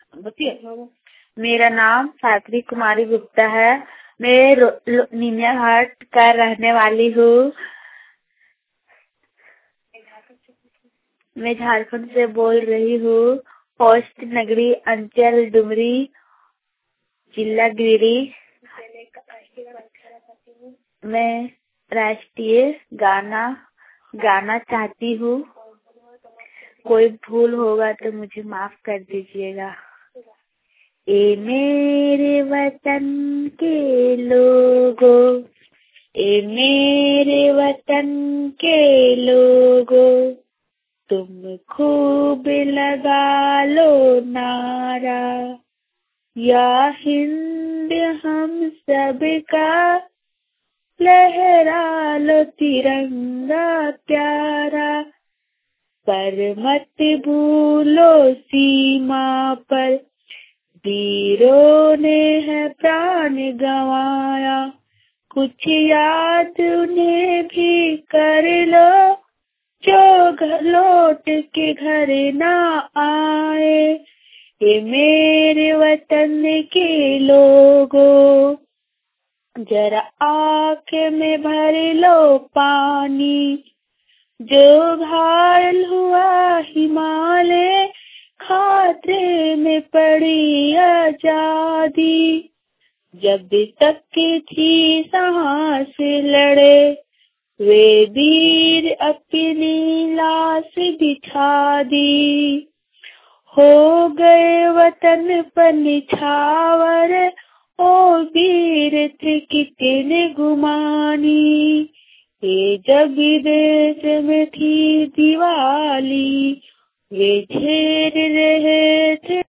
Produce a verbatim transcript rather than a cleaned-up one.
मेरा नाम सात्विक कुमारी गुप्ता है। मैं निमियाघाट का रहने वाली हूँ। मैं झारखंड से बोल रही हूँ। पोस्ट नगरी, अंचल डुमरी, जिला गिरी। मैं राष्ट्रीय गाना गाना चाहती हूँ। कोई भूल होगा तो मुझे माफ कर दीजिएगा। ए मेरे वतन के लोगों, ए मेरे वतन के लोगों, तुम खूब लगा लो नारा, या हिंद हम सब का, लहरा लो तिरंगा प्यारा। पर मत भूलो सीमा पर वीरों ने है प्राण गंवाया, कुछ याद उन्हें भी कर लो जो घर लौट के घर ना आए। ये मेरे वतन के लोगों, जरा आँख में भर लो पानी, जो घायल हुआ हिमालय खाते में पड़ी आजादी। जब तक थी सांस लड़े वे वीर अपनी लाश बिछा दी। हो गए वतन पर निछावर, ओ वीर थे कितने गुमानी। ये जब देश में थी दिवाली, वे झेल रहे थे